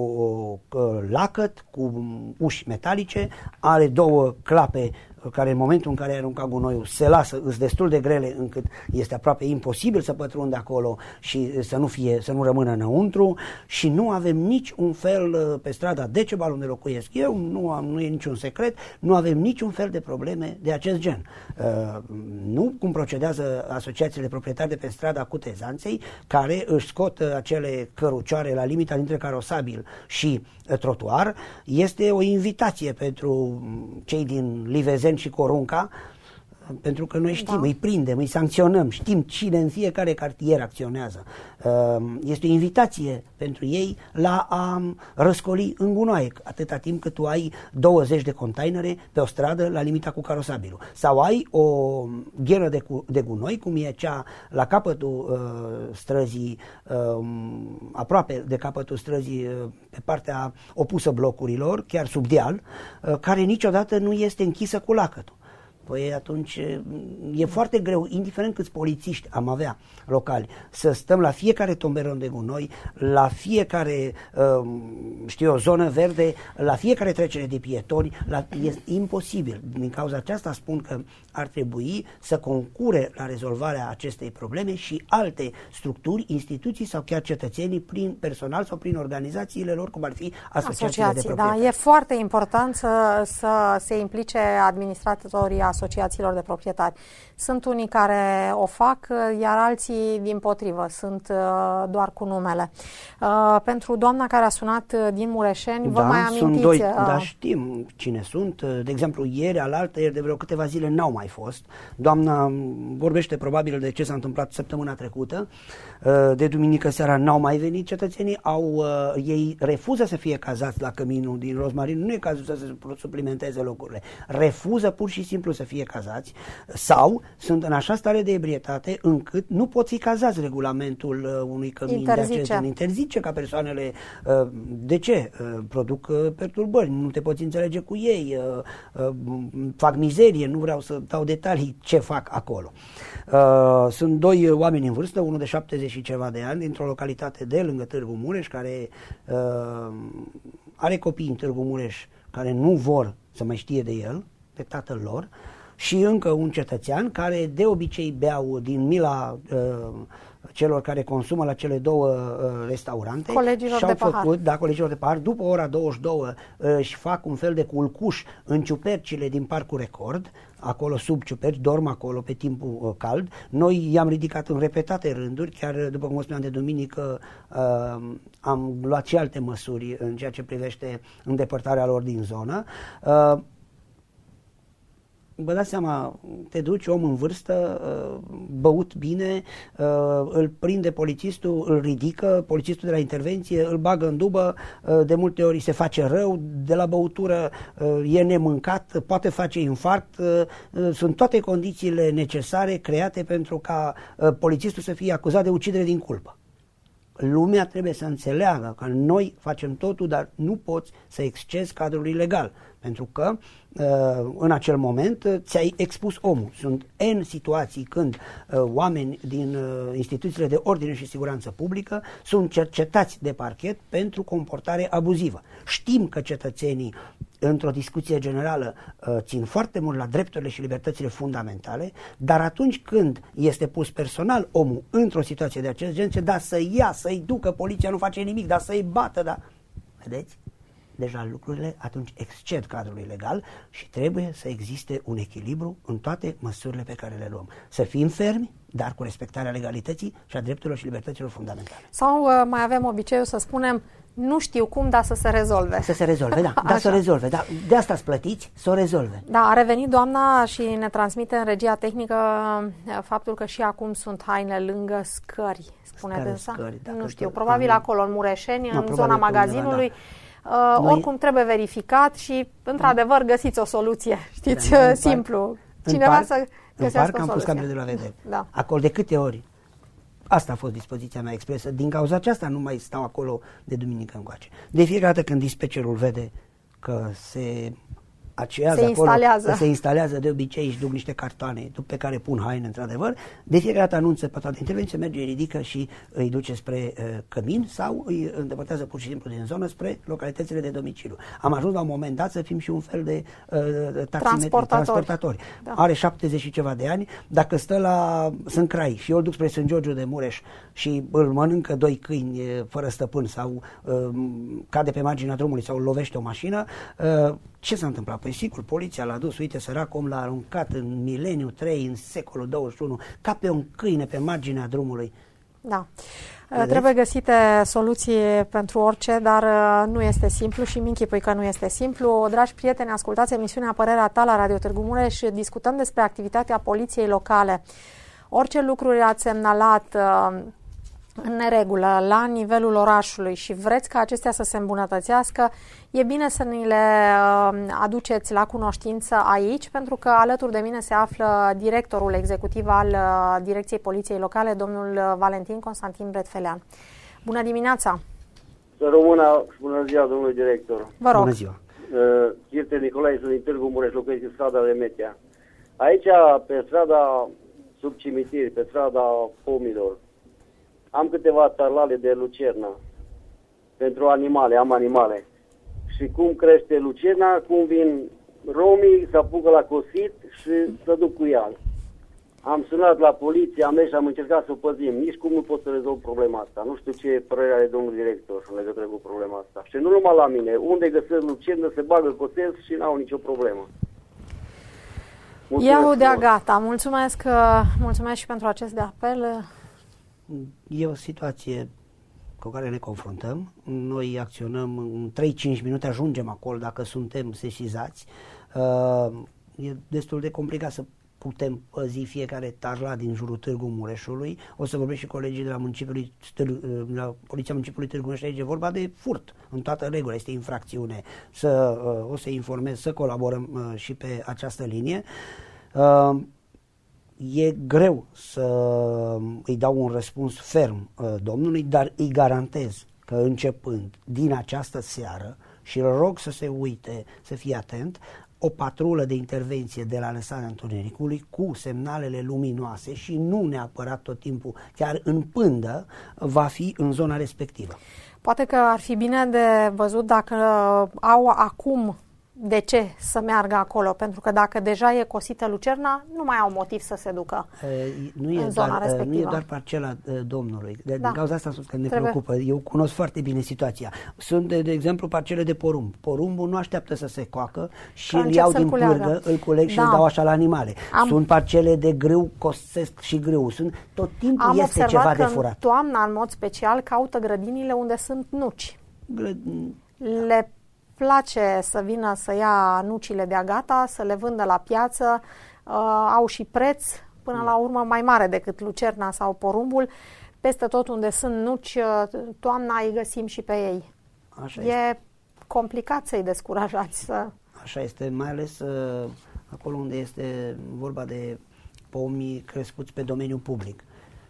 [SPEAKER 2] uh, lacăt, cu uși metalice, are două clape care în momentul în care ai aruncat gunoiul se lasă, îs destul de grele încât este aproape imposibil să pătrundă acolo și să nu fie, să nu rămână înăuntru, și nu avem nici un fel pe strada Decebal, unde locuiesc eu, nu, am, nu e niciun secret, nu avem niciun fel de probleme de acest gen. Uh, nu cum procedează asociațiile proprietari de pe strada Cutezanței, care își scot acele cărucioare la limita dintre carosabil și uh, trotuar. Este o invitație pentru cei din Livezeni și Corunca, pentru că noi știm, da. Îi prindem, îi sancționăm, știm cine în fiecare cartier acționează. Este o invitație pentru ei la a răscoli în gunoaie, atâta timp cât tu ai douăzeci de containere pe o stradă la limita cu carosabilul. Sau ai o gheră de, de gunoi, cum e cea la capătul uh, străzii, uh, aproape de capătul străzii, uh, pe partea opusă blocurilor, chiar sub deal, uh, care niciodată nu este închisă cu lacătul. Păi atunci e foarte greu, indiferent câți polițiști am avea locali, să stăm la fiecare tomberon de gunoi, la fiecare, știu eu, zonă verde, la fiecare trecere de pietoni. La, e imposibil. Din cauza aceasta spun că ar trebui să concure la rezolvarea acestei probleme și alte structuri, instituții sau chiar cetățenii, prin personal sau prin organizațiile lor, cum ar fi asociațiile Asociații, de proprietari.
[SPEAKER 1] Da, e foarte important să, să se implice administratorii asociațiilor de proprietari. Sunt unii care o fac, iar alții dimpotrivă, sunt uh, doar cu numele. Uh, pentru doamna care a sunat din Mureșeni,
[SPEAKER 2] da,
[SPEAKER 1] vă mai amintiți?
[SPEAKER 2] Sunt doi,
[SPEAKER 1] uh,
[SPEAKER 2] da, știm cine sunt. De exemplu, ieri, alaltă, ieri de vreo câteva zile n-au mai fost. Doamna vorbește probabil de ce s-a întâmplat săptămâna trecută. Uh, de duminică seara n-au mai venit cetățenii, au, uh, ei refuză să fie cazați la căminul din Rozmarin, nu e cazul să se suplimenteze locurile. Refuză pur și simplu să fie cazați sau sunt în așa stare de ebrietate încât nu pot fi cazați. Regulamentul uh, unui cămin
[SPEAKER 1] interzice.
[SPEAKER 2] de acest interzice ca persoanele, uh, de ce? Uh, produc uh, perturbări, nu te poți înțelege cu ei, uh, uh, fac mizerie, nu vreau să dau detalii ce fac acolo. Uh, sunt doi oameni în vârstă, unul de șaptezeci și ceva de ani, dintr-o localitate de lângă Târgu Mureș, care uh, are copii în Târgu Mureș care nu vor să mai știe de el, de tatăl lor, și încă un cetățean care de obicei beau din mila uh, celor care consumă la cele două uh, restaurante.
[SPEAKER 1] Colegilor
[SPEAKER 2] și-au
[SPEAKER 1] de
[SPEAKER 2] făcut,
[SPEAKER 1] pahar.
[SPEAKER 2] Da, colegilor de pahar. După ora douăzeci și două uh, își fac un fel de culcuș în ciupercile din Parcul Record, acolo sub ciuperci, dorm acolo pe timpul uh, cald. Noi i-am ridicat în repetate rânduri, chiar după cum spuneam de duminică, uh, am luat și alte măsuri în ceea ce privește îndepărtarea lor din zonă. Uh, Vă dați seama, te duci, om în vârstă, băut bine, îl prinde polițistul, îl ridică, polițistul de la intervenție, îl bagă în dubă, de multe ori se face rău, de la băutură e nemâncat, poate face infarct, sunt toate condițiile necesare create pentru ca polițistul să fie acuzat de ucidere din culpă. Lumea trebuie să înțeleagă că noi facem totul, dar nu poți să excezi cadrul ilegal. Pentru că în acel moment ți-ai expus omul. Sunt N situații când oameni din instituțiile de ordine și siguranță publică sunt cercetați de parchet pentru comportare abuzivă. Știm că cetățenii într-o discuție generală țin foarte mult la drepturile și libertățile fundamentale, dar atunci când este pus personal omul într-o situație de acest gen, da, să-i ia, să-i ducă, poliția nu face nimic, dar să-i bată, da. Vedeți? Deja lucrurile atunci exced cadrului legal și trebuie să existe un echilibru în toate măsurile pe care le luăm. Să fim fermi, dar cu respectarea legalității și a drepturilor și libertăților fundamentale.
[SPEAKER 1] Sau uh, mai avem obiceiul să spunem, nu știu cum, dar să se rezolve.
[SPEAKER 2] Să se rezolve, da, da, să rezolve. Da, de asta îți plătiți, să o rezolve.
[SPEAKER 1] Da, a revenit doamna și ne transmite în regia tehnică faptul că și acum sunt haine lângă scări, spune
[SPEAKER 2] Scări,
[SPEAKER 1] dânsa.
[SPEAKER 2] scări,
[SPEAKER 1] nu știu, probabil am... acolo, în Mureșeni,
[SPEAKER 2] no,
[SPEAKER 1] în zona magazinului. Da. Uh,
[SPEAKER 2] Noi...
[SPEAKER 1] Oricum trebuie verificat și, într-adevăr, găsiți o soluție. Știți, da, simplu. Cineva
[SPEAKER 2] parc,
[SPEAKER 1] să găsească
[SPEAKER 2] în parc
[SPEAKER 1] o
[SPEAKER 2] am pus
[SPEAKER 1] soluție.
[SPEAKER 2] camerele de la vedere.
[SPEAKER 1] Da.
[SPEAKER 2] Acolo de câte ori? Asta a fost dispoziția mea expresă. Din cauza aceasta nu mai stau acolo de duminică încoace. De fiecare dată când dispecerul vede că se aceează
[SPEAKER 1] se
[SPEAKER 2] acolo,
[SPEAKER 1] instalează.
[SPEAKER 2] Că se instalează de obicei și duc niște cartoane pe care pun haine, într-adevăr, de fiecare dată anunță pe toată intervenție, merge, îi ridică și îi duce spre uh, cămin sau îi îndepărtează pur și simplu din zonă spre localitățile de domiciliu. Am ajuns la un moment dat să fim și un fel de uh,
[SPEAKER 1] transportatori.
[SPEAKER 2] transportatori. Da. Are șaptezeci și ceva de ani, dacă stă la Sâncrai și eu îl duc spre Sfânt Georgiu de Mureș și îl mănâncă doi câini fără stăpân sau uh, cade pe marginea drumului sau lovește o mașină, uh, ce s-a întâmplat? Păi sigur, poliția l-a dus, uite, sărac om l-a aruncat în mileniu trei, în secolul douăzeci și unu, ca pe un câine pe marginea drumului.
[SPEAKER 1] Da. Vedeți? Trebuie găsite soluții pentru orice, dar nu este simplu și mi-închipui că nu este simplu. Dragi prieteni, ascultați emisiunea Părerea ta la Radio Târgu Mureș și discutăm despre activitatea poliției locale. Orice lucruri ați semnalat în neregulă la nivelul orașului și vreți ca acestea să se îmbunătățească, e bine să ni le aduceți la cunoștință aici, pentru că alături de mine se află directorul executiv al Direcției Poliției Locale, domnul Valentin Constantin Bretfelean. Bună dimineața!
[SPEAKER 6] Să rămână, bună ziua, domnul director!
[SPEAKER 1] Vă rog!
[SPEAKER 2] Bună ziua!
[SPEAKER 6] Chirte Nicolae, sunt din Târgu Mureș, locuiesc în strada Remetea. Aici, pe strada sub cimitir, pe strada Pomilor, am câteva tarlale de lucernă pentru animale, am animale. Și cum crește lucerna, cum vin romii, se apucă la cosit și se duc cu ea. Am sunat la poliție, am mers și am încercat să o păzim. Nici cum nu pot să rezolv problema asta. Nu știu ce părere are domnul director în legătură cu problema asta. Și nu numai la mine. Unde găsesc lucernă, se bagă cosesc și n-au nicio problemă.
[SPEAKER 1] Iau de-a gata. Mulțumesc, mulțumesc și pentru acest de apel.
[SPEAKER 2] E o situație cu care ne confruntăm. Noi acționăm în trei cinci minute, ajungem acolo dacă suntem sesizați. E destul de complicat să putem păzi fiecare tarla din jurul Târgu Mureșului. O să vorbesc și colegii de la, la Poliția Municipiului Târgu Mureș. Aici e vorba de furt, în toată regula, este infracțiune. Să, o să informez, să colaborăm și pe această linie. E greu să îi dau un răspuns ferm uh, domnului, dar îi garantez că începând din această seară, și îl rog să se uite, să fie atent, o patrulă de intervenție de la lăsarea întunericului cu semnalele luminoase și nu neapărat tot timpul, chiar în pândă, va fi în zona respectivă.
[SPEAKER 1] Poate că ar fi bine de văzut dacă au acum de ce să meargă acolo, pentru că dacă deja e cosită lucerna, nu mai au motiv să se ducă
[SPEAKER 2] e, nu e
[SPEAKER 1] în zona
[SPEAKER 2] doar,
[SPEAKER 1] respectivă.
[SPEAKER 2] Nu e doar parcela e, domnului. De,
[SPEAKER 1] da.
[SPEAKER 2] Din cauza asta că ne
[SPEAKER 1] Trebuie.
[SPEAKER 2] preocupă. Eu cunosc foarte bine situația. Sunt, de, de exemplu, parcele de porumb. Porumbul nu așteaptă să se coacă și îl iau din pârgă, îl culeg și
[SPEAKER 1] da.
[SPEAKER 2] îl dau așa la animale.
[SPEAKER 1] Am...
[SPEAKER 2] Sunt parcele de grâu, cosesc și grâu. Sunt, tot timpul
[SPEAKER 1] Am
[SPEAKER 2] este ceva de furat.
[SPEAKER 1] Am observat că în toamna, în mod special, caută grădinile unde sunt nuci.
[SPEAKER 2] Gră...
[SPEAKER 1] Le place să vină să ia nucile de-a gata, să le vândă la piață, uh, au și preț, până da. la urmă mai mare decât lucerna sau porumbul. Peste tot unde sunt nuci, toamna îi găsim și pe ei.
[SPEAKER 2] Așa
[SPEAKER 1] e
[SPEAKER 2] este.
[SPEAKER 1] complicat să-i descurajați să...
[SPEAKER 2] Așa este, mai ales uh, acolo unde este vorba de pomi crescuți pe domeniul public.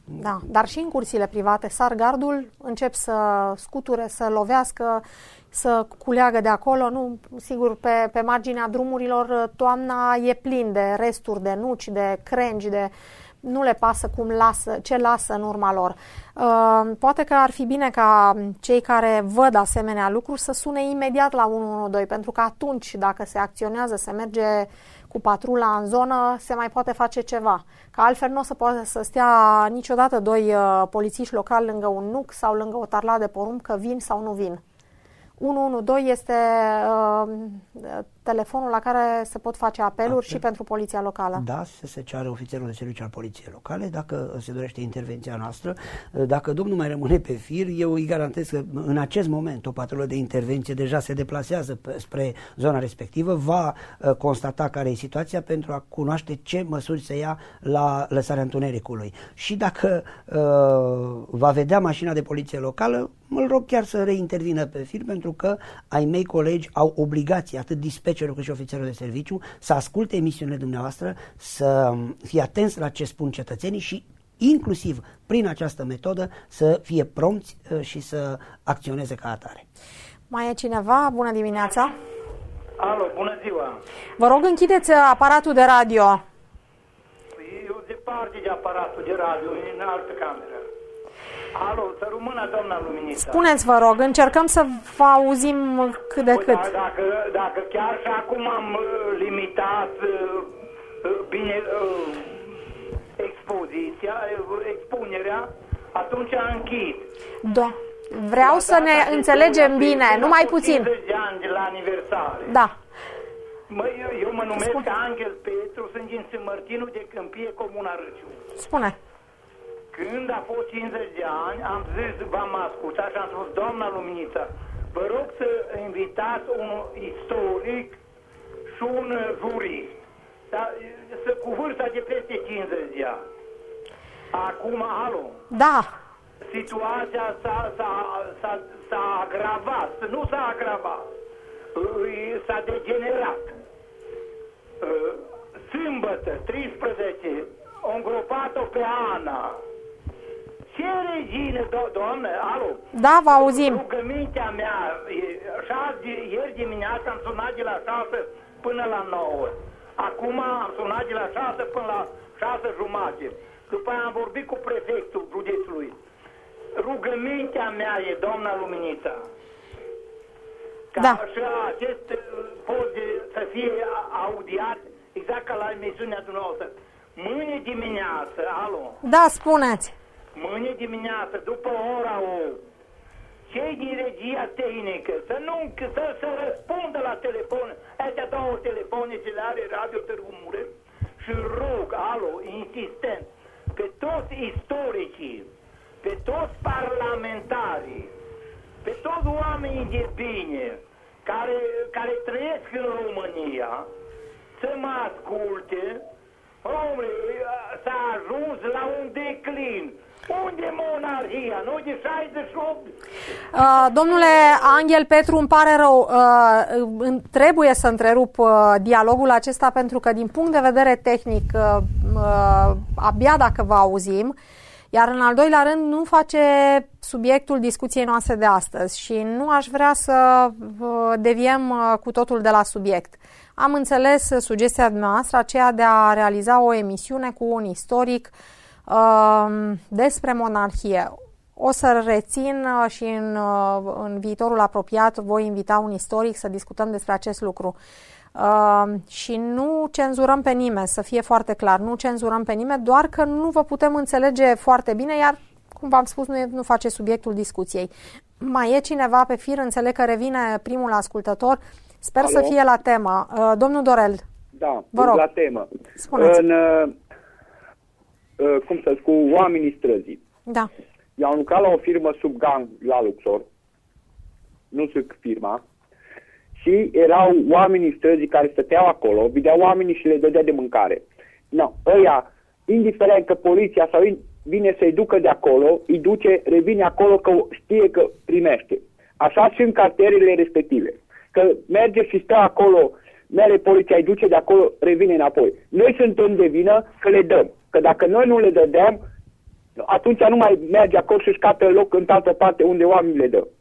[SPEAKER 1] Da, dar și în curțile private sar gardul, încep să scuture, să lovească, să culeagă de acolo. Nu, sigur, pe, pe marginea drumurilor toamna e plin de resturi de nuci, de crengi, de... nu le pasă cum lasă, ce lasă în urma lor. Uh, poate că ar fi bine ca cei care văd asemenea lucruri să sune imediat la unu unu doi, pentru că atunci, dacă se acționează, se merge cu patrula în zonă, se mai poate face ceva. Că altfel nu o să poate să stea niciodată doi uh, polițiști locali lângă un nuc sau lângă o tarla de porumb că vin sau nu vin. unu unu doi este uh, telefonul la care se pot face apeluri Apel. și pentru poliția locală.
[SPEAKER 2] Da, să se ceară ofițerul de serviciu al poliției locale, dacă se dorește intervenția noastră. Dacă domnul mai rămâne pe fir, eu îi garantez că în acest moment o patrulă de intervenție deja se deplasează spre zona respectivă, va uh, constata care e situația pentru a cunoaște ce măsuri se ia la lăsarea întunericului. Și dacă uh, va vedea mașina de poliție locală, îl rog chiar să reintervină pe fir, pentru că ai mei colegi au obligație, atât dispecerul cât și ofițerul de serviciu, să asculte emisiunile dumneavoastră, să fie atenți la ce spun cetățenii și inclusiv prin această metodă să fie prompți și să acționeze ca atare.
[SPEAKER 1] Mai e cineva? Bună dimineața!
[SPEAKER 7] Alo, bună ziua!
[SPEAKER 1] Vă rog, închideți aparatul de radio.
[SPEAKER 7] Eu departe de aparatul de radio, în altă cameră. Alo, să rămână, doamna Luminița.
[SPEAKER 1] Spuneți, vă rog, încercăm să vă auzim cât de
[SPEAKER 7] păi,
[SPEAKER 1] cât.
[SPEAKER 7] Da, dacă, dacă chiar și acum am uh, limitat uh, uh, bine uh, expoziția, uh, expunerea, atunci am închid.
[SPEAKER 1] Da. Vreau da, să ne înțelegem bine, numai puțin.
[SPEAKER 7] cincizeci de ani de la aniversare.
[SPEAKER 1] Da.
[SPEAKER 7] Mă, eu, eu mă numesc
[SPEAKER 1] Spune.
[SPEAKER 7] Angel Petru, sunt din Sâmărtinu de Câmpie, Comuna Râciu.
[SPEAKER 1] Spune.
[SPEAKER 7] Când a fost cincizeci de ani, am zis, v-am ascultat și am spus, doamna Luminița, vă rog să invitați un istoric și un jurist, dar, să, cu vârsta de peste cincizeci de ani. Acum, alo,
[SPEAKER 1] Da.
[SPEAKER 7] situația s-a, s-a, s-a, s-a agravat, nu s-a agravat, s-a degenerat. Sâmbătă, treisprezece, o îngropat-o pe Ana. Ce regine, do doamnă, alo?
[SPEAKER 1] Da, vă auzim.
[SPEAKER 7] Rugămintea mea, șase, ieri dimineața am sunat de la șase până la nouă. Acum am sunat de la șase până la șase jumate. După aia am vorbit cu prefectul județului. Rugămintea mea e, doamna Luminița, ca
[SPEAKER 1] da.
[SPEAKER 7] și acest post să fie audiat exact ca la emisiunea dumneavoastră. Mâine dimineață, alo?
[SPEAKER 1] Da, spuneți.
[SPEAKER 7] Mâine dimineață, după ora opt, cei din regia tehnică să nu să, să răspundă la telefon, astea două telefoane ce le are Radio Târgu Mureș, și rog, alo, insistent, pe toți istoricii, pe toți parlamentarii, pe toți oamenii de bine care, care trăiesc în România, să mă asculte. Omule, s-a ajuns la un declin. Unde monarhia? Nu de șaizeci și opt?
[SPEAKER 1] Uh, domnule Angel Petru, îmi pare rău. Uh, trebuie să întrerup uh, dialogul acesta pentru că din punct de vedere tehnic uh, uh, abia dacă vă auzim, iar în al doilea rând nu face subiectul discuției noastre de astăzi și nu aș vrea să uh, deviem uh, cu totul de la subiect. Am înțeles sugestia noastră, aceea de a realiza o emisiune cu un istoric uh, despre monarhie. O să rețin uh, și în, uh, în viitorul apropiat voi invita un istoric să discutăm despre acest lucru. Uh, și nu cenzurăm pe nimeni, să fie foarte clar, nu cenzurăm pe nimeni, doar că nu vă putem înțelege foarte bine, iar, cum v-am spus, nu, e, nu face subiectul discuției. Mai e cineva pe fir? Înțeleg că revine primul ascultător. Sper Alo? să fie la temă. Uh, domnul Dorel.
[SPEAKER 3] Da,
[SPEAKER 1] vă rog.
[SPEAKER 3] La temă.
[SPEAKER 1] Spuneți.
[SPEAKER 3] În, uh, uh, cum să zic, cu oamenii străzii.
[SPEAKER 1] Da.
[SPEAKER 3] Eu am lucrat la o firmă sub gang la Luxor. Nu zic firma. Și erau oamenii străzii care stăteau acolo, vedeau oamenii și le dădea de mâncare. No, ăia, indiferent că poliția sau vine să-i ducă de acolo, îi duce, revine acolo că știe că primește. Așa și în cartierele respective. Că merge și stă acolo, mere poliția, îi duce de acolo, revine înapoi. Noi suntem de vină că le dăm. Că dacă noi nu le dădeam,
[SPEAKER 8] atunci nu mai merge acolo și-și cată loc în altă parte unde oamenii le dă.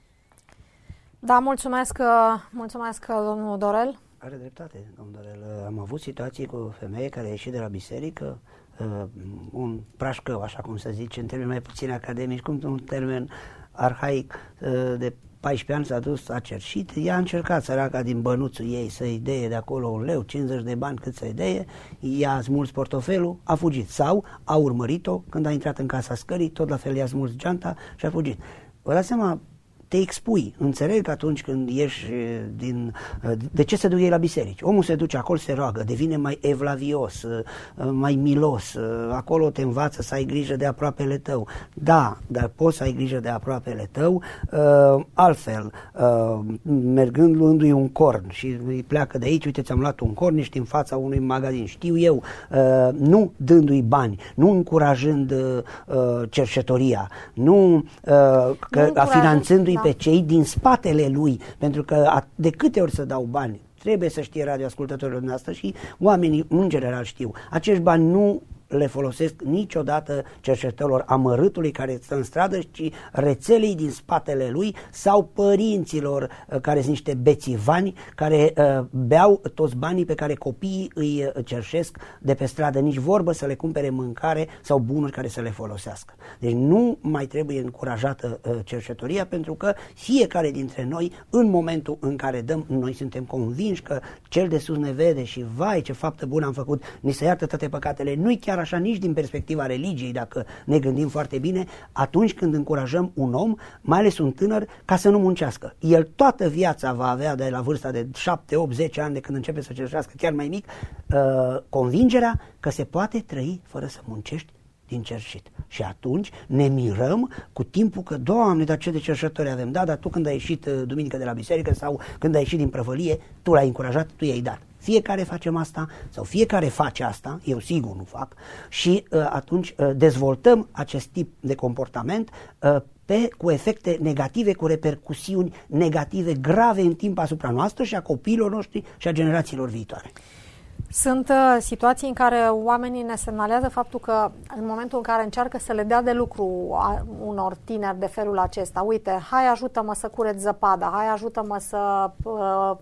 [SPEAKER 1] Da, mulțumesc, mulțumesc domnul Dorel.
[SPEAKER 2] Are dreptate, domnul Dorel. Am avut situații cu o femeie care a ieșit de la biserică, uh, un prașcău, așa cum se zice, în termeni mai puțin academici, cum un termen arhaic, uh, de paisprezece ani s-a dus, a cerșit, ea a încercat, săraca, din bănuțul ei să-i dea de acolo un leu, cincizeci de bani cât să-i dea, i-a smuls portofelul, a fugit. Sau a urmărit-o când a intrat în casa scării, tot la fel i-a smuls geanta și a fugit. Vă dați seama, te expui. Înțeleg că atunci când ieși din... De ce se duc ei la biserici? Omul se duce acolo, se roagă, devine mai evlavios, mai milos, acolo te învață să ai grijă de aproapele tău. Da, dar poți să ai grijă de aproapele tău altfel, mergând luându-i un corn și îi pleacă de aici, uite, ți-am luat un corn, ești în fața unui magazin, știu eu, nu dându-i bani, nu încurajând cerșetoria, nu, că, finanțându-i pe cei din spatele lui, pentru că de câte ori să dau bani, trebuie să știe radioascultătorilor noastre și oamenii în general știu, acești bani nu le folosesc niciodată cercetătorilor amărâtului care stă în stradă, ci rețelei din spatele lui sau părinților uh, care sunt niște bețivani care uh, beau toți banii pe care copiii îi cerșesc de pe stradă, nici vorbă să le cumpere mâncare sau bunuri care să le folosească. Deci nu mai trebuie încurajată uh, cercetoria, pentru că fiecare dintre noi, în momentul în care dăm, noi suntem convinși că cel de sus ne vede și vai ce faptă bună am făcut, ni se iartă toate păcatele, nu-i chiar așa nici din perspectiva religiei, dacă ne gândim foarte bine, atunci când încurajăm un om, mai ales un tânăr, ca să nu muncească. El toată viața va avea, de la vârsta de șapte, opt, zece ani, de când începe să cerșească, chiar mai mic, uh, convingerea că se poate trăi fără să muncești din cerșit. Și atunci ne mirăm cu timpul că, Doamne, dar ce de cerșători avem? Da, dar tu când ai ieșit duminică de la biserică sau când ai ieșit din prăvălie, tu l-ai încurajat, tu i-ai dat. Fiecare facem asta sau fiecare face asta, eu sigur nu fac, și uh, atunci uh, dezvoltăm acest tip de comportament uh, pe, cu efecte negative, cu repercusiuni negative grave în timp asupra noastră și a copiilor noștri și a generațiilor viitoare.
[SPEAKER 1] Sunt uh, situații în care oamenii ne semnalează faptul că în momentul în care încearcă să le dea de lucru a, unor tineri de felul acesta, uite, hai ajută-mă să cureț zăpada, hai ajută-mă să uh,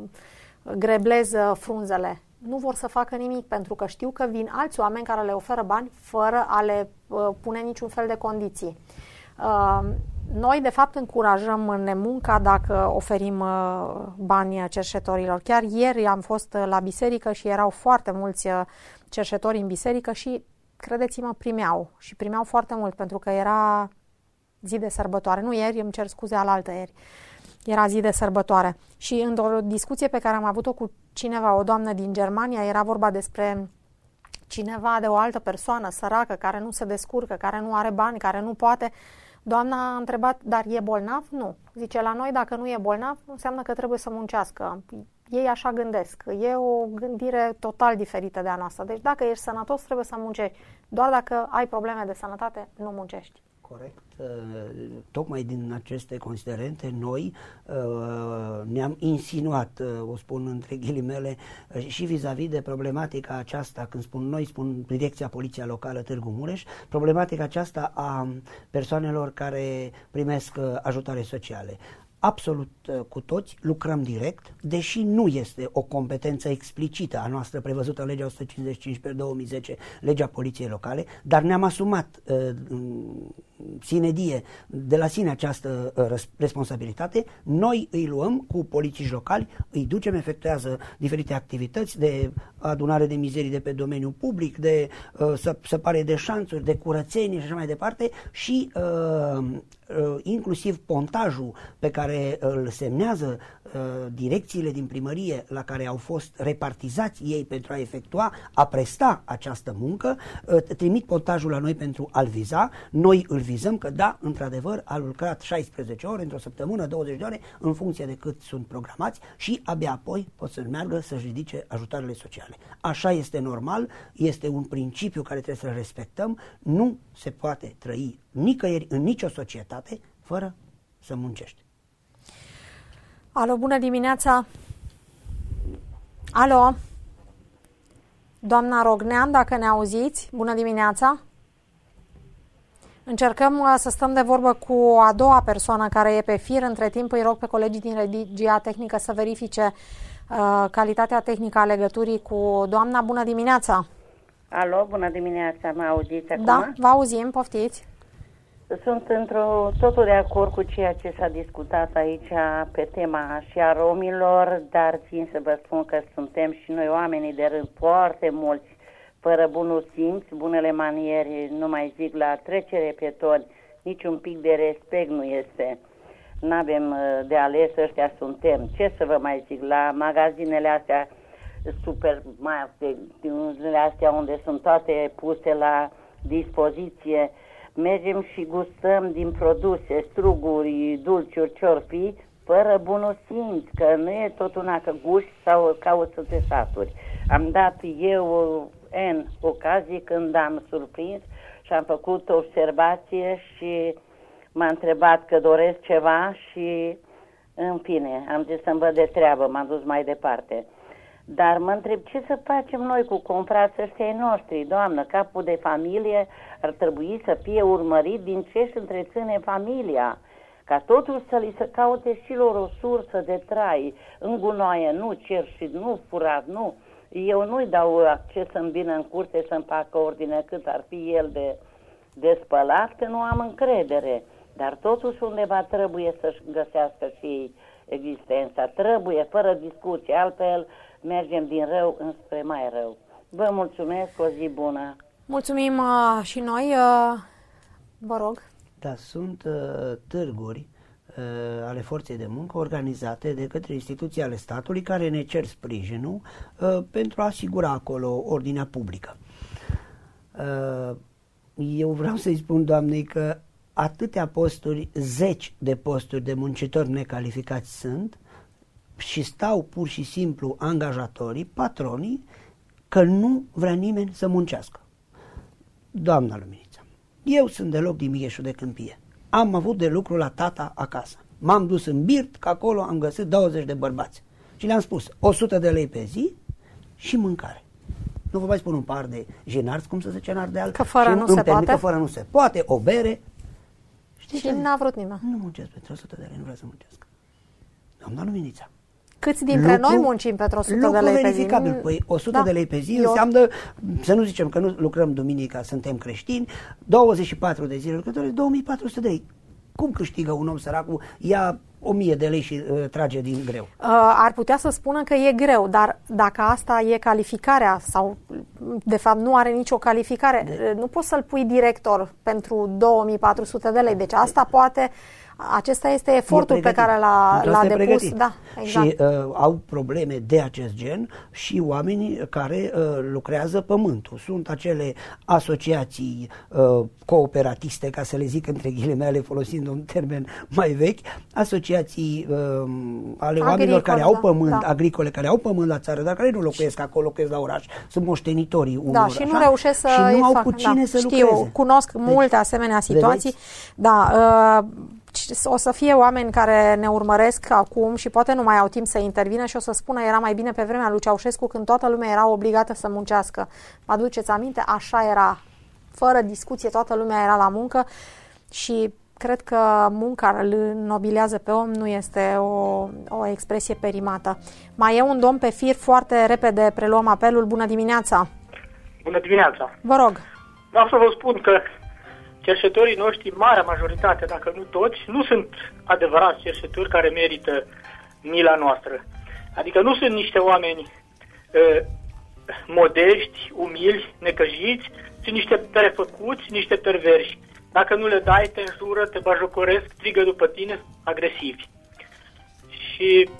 [SPEAKER 1] greblez frunzele, nu vor să facă nimic, pentru că știu că vin alți oameni care le oferă bani fără a le uh, pune niciun fel de condiții. Uh, Noi, de fapt, încurajăm nemunca dacă oferim uh, bani cerșetorilor. Chiar ieri am fost la biserică și erau foarte mulți uh, cerșetori în biserică și, credeți-mă, primeau. Și primeau foarte mult, pentru că era zi de sărbătoare. Nu ieri, îmi cer scuze, alaltă ieri. Era zi de sărbătoare. Și într-o discuție pe care am avut-o cu cineva, o doamnă din Germania, era vorba despre cineva de o altă persoană săracă, care nu se descurcă, care nu are bani, care nu poate. Doamna a întrebat, dar e bolnav? Nu. Zice, la noi dacă nu e bolnav, înseamnă că trebuie să muncească. Ei așa gândesc. E o gândire total diferită de a noastră. Deci dacă ești sănătos, trebuie să muncești. Doar dacă ai probleme de sănătate, nu muncești.
[SPEAKER 2] Corect. Tocmai din aceste considerente, noi ne-am insinuat, o spun între ghilimele, și vis-a-vis de problematica aceasta, când spun noi, spun Direcția Poliția Locală Târgu Mureș, problematica aceasta a persoanelor care primesc ajutoare sociale. Absolut cu toți lucrăm direct, deși nu este o competență explicită a noastră prevăzută în legea o sută cincizeci și cinci pe două mii zece, legea Poliției Locale, dar ne-am asumat uh, sine die, de la sine această uh, responsabilitate. Noi îi luăm cu polițiști locali, îi ducem, efectuează diferite activități de adunare de mizerii de pe domeniul public, de uh, săpare de șanțuri, de curățenie și așa mai departe și uh, uh, inclusiv pontajul pe care îl semnează uh, direcțiile din primărie la care au fost repartizați ei pentru a efectua, a presta această muncă, uh, trimit pontajul la noi pentru a-l viza. Noi îl vizăm că da, într-adevăr, a lucrat șaisprezece ore într-o săptămână, douăzeci de ore, în funcție de cât sunt programați și abia apoi pot să meargă să-și ridice ajutoarele sociale. Așa este normal, este un principiu care trebuie să-l respectăm. Nu se poate trăi nicăieri în nicio societate fără să muncești.
[SPEAKER 1] Alo, bună dimineața! Alo! Doamna Rognean, dacă ne auziți, bună dimineața! Încercăm uh, să stăm de vorbă cu a doua persoană care e pe fir. Între timp îi rog pe colegii din regia tehnică să verifice uh, calitatea tehnică a legăturii cu doamna. Bună dimineața!
[SPEAKER 9] Alo, bună dimineața, mă auziți acum?
[SPEAKER 1] Da, vă auzim, poftiți.
[SPEAKER 9] Sunt într-o totul de acord cu ceea ce s-a discutat aici pe tema și a romilor, dar țin să vă spun că suntem și noi oamenii de rând foarte mulți, fără bunul simț, bunele maniere, nu mai zic la trecere pe toni, nici un pic de respect nu este. N-avem de ales, ăștia suntem. Ce să vă mai zic, la magazinele astea supermarketele astea unde sunt toate puse la dispoziție, mergem și gustăm din produse, struguri, dulciuri, ciorfi, fără bunul simț, că nu e tot una că guști sau cauți să te saturi. Am dat eu în ocazie când am surprins și am făcut o observație și m-a întrebat că doresc ceva și în fine, am zis să-mi văd de treabă, m-am dus mai departe. Dar mă întreb ce să facem noi cu confrații ăștia noștri, doamnă, capul de familie ar trebui să fie urmărit din ce își întreține familia, ca totul să li se caute și lor o sursă de trai, în gunoaie, nu cerșit, nu furat, nu. Eu nu-i dau acces să-mi vină în curte să-mi facă ordine cât ar fi el de, de spălat, că nu am încredere. Dar totuși undeva trebuie să-și găsească și existența. Trebuie, fără discuție, altfel mergem din rău înspre mai rău. Vă mulțumesc, o zi bună.
[SPEAKER 1] Mulțumim uh, și noi. Uh, vă rog.
[SPEAKER 2] Da, sunt uh, târguri uh, ale forței de muncă organizate de către instituții ale statului care ne cer sprijinul uh, pentru a asigura acolo ordinea publică. Uh, eu vreau să-i spun doamnei că atâtea posturi, zeci de posturi de muncitori necalificați sunt și stau pur și simplu angajatorii, patronii, că nu vrea nimeni să muncească. Doamna Luminița, eu sunt deloc din Mieșul de Câmpie. Am avut de lucru la tata acasă. M-am dus în Birt, că acolo am găsit douăzeci de bărbați. Și le-am spus o sută de lei pe zi și mâncare. Nu vă mai spun un par de jenarți, cum să zice în Ardeal.
[SPEAKER 1] Că fără nu se poate.
[SPEAKER 2] Că fără nu se poate, o bere.
[SPEAKER 1] Știți, și n-a vrut nimeni.
[SPEAKER 2] Nu muncesc pentru o sută de lei, nu vrea să muncească. Doamna Luminița.
[SPEAKER 1] Câți dintre lucru, noi muncim pentru o sută de lei pe zi?
[SPEAKER 2] Verificabil. Păi o sută
[SPEAKER 1] da.
[SPEAKER 2] de lei pe zi
[SPEAKER 1] Eu...
[SPEAKER 2] înseamnă, să nu zicem că nu lucrăm duminica, suntem creștini, douăzeci și patru de zile lucrători, două mii patru sute de lei. Cum câștigă un om săracul? Ia o mie de lei și uh, trage din greu.
[SPEAKER 1] Uh, ar putea să spună că e greu, dar dacă asta e calificarea sau de fapt nu are nicio calificare, de... nu poți să-l pui director pentru două mii patru sute de lei. Deci asta poate, acesta este efortul pe care l-a, l-a depus. Da, exact.
[SPEAKER 2] Și uh, au probleme de acest gen și oamenii care uh, lucrează pământul. Sunt acele asociații uh, cooperatiste, ca să le zic între ghilimele, folosind un termen mai vechi, asociații uh, ale agricole, oamenilor care au pământ, da, agricole, care au pământ la țară, dar care nu locuiesc da. acolo, locuiesc la oraș, sunt moștenitorii unor,
[SPEAKER 1] da, și
[SPEAKER 2] așa,
[SPEAKER 1] nu reușesc să
[SPEAKER 2] și nu au
[SPEAKER 1] fac,
[SPEAKER 2] cu cine
[SPEAKER 1] da,
[SPEAKER 2] să
[SPEAKER 1] știu,
[SPEAKER 2] lucreze.
[SPEAKER 1] Cunosc deci, multe asemenea situații. Vedeți? Da, uh, o să fie oameni care ne urmăresc acum și poate nu mai au timp să intervină și o să spună era mai bine pe vremea lui Ceaușescu când toată lumea era obligată să muncească. Vă aduceți aminte? Așa era. Fără discuție, toată lumea era la muncă și cred că munca îl nobilează pe om, nu este o, o expresie perimată. Mai e un domn pe fir, foarte repede preluăm apelul. Bună dimineața!
[SPEAKER 10] Bună dimineața!
[SPEAKER 1] Vă rog!
[SPEAKER 10] Vreau să vă spun că cercetătorii noștri, marea majoritate, dacă nu toți, nu sunt adevărați cercetători care merită mila noastră. Adică nu sunt niște oameni uh, modești, umili, necăjiți, sunt niște prefăcuți, niște perverși. Dacă nu le dai, te înjură, te bajocoresc, strigă după tine, agresivi. Și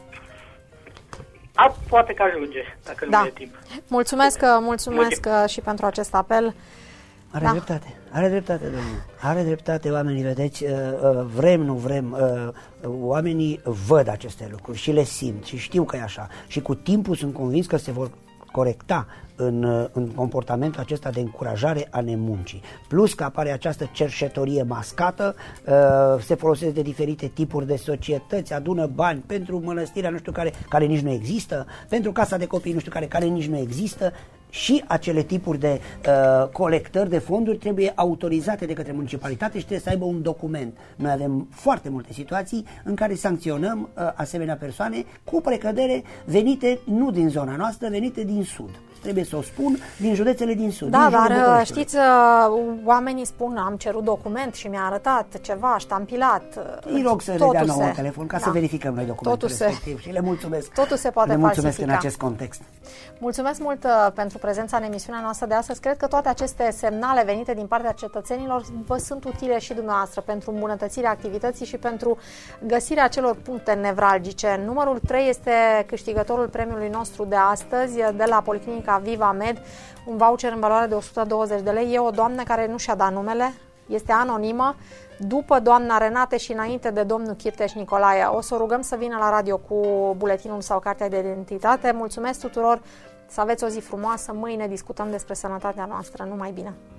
[SPEAKER 10] a, poate că ajunge, dacă
[SPEAKER 1] da.
[SPEAKER 10] nu e timp.
[SPEAKER 1] Mulțumesc, mulțumesc și pentru acest apel.
[SPEAKER 2] Are
[SPEAKER 1] da.
[SPEAKER 2] dreptate, are dreptate, domnule. Are dreptate, oamenii, vedeți, vrem, nu vrem, oamenii văd aceste lucruri și le simt și știu că e așa. Și cu timpul sunt convins că se vor corecta în, în comportamentul acesta de încurajare a nemuncii. Plus că apare această cerșetorie mascată, uh, se folosesc de diferite tipuri de societăți, adună bani pentru mănăstirea nu știu care, care nici nu există, pentru casa de copii nu știu care, care nici nu există. și acele tipuri de uh, colectări de fonduri trebuie autorizate de către municipalitate și trebuie să aibă un document. Noi avem foarte multe situații în care sancționăm uh, asemenea persoane cu precădere venite nu din zona noastră, venite din sud. Trebuie să o spun, din județele din sud.
[SPEAKER 1] Da,
[SPEAKER 2] din
[SPEAKER 1] dar știți, oamenii spun, am cerut document și mi-a arătat ceva, ștampilat.
[SPEAKER 2] Îi rog să ne dea nouă un telefon ca da. să verificăm noi documentul totul respectiv se, și le mulțumesc.
[SPEAKER 1] Totul se poate
[SPEAKER 2] le mulțumesc
[SPEAKER 1] falsifica.
[SPEAKER 2] în acest context.
[SPEAKER 1] Mulțumesc mult pentru prezența în emisiunea noastră de astăzi. Cred că toate aceste semnale venite din partea cetățenilor vă sunt utile și dumneavoastră pentru îmbunătățirea activității și pentru găsirea acelor puncte nevralgice. Numărul trei este câștigătorul premiului nostru de astăzi de la Policlinica Viva Med, un voucher în valoare de o sută douăzeci de lei. E o doamnă care nu și-a dat numele, este anonimă, după doamna Renate și înainte de domnul Chirteș Nicolae. O să o rugăm să vină la radio cu buletinul sau cartea de identitate. Mulțumesc tuturor, să aveți o zi frumoasă. Mâine discutăm despre sănătatea noastră. Numai bine!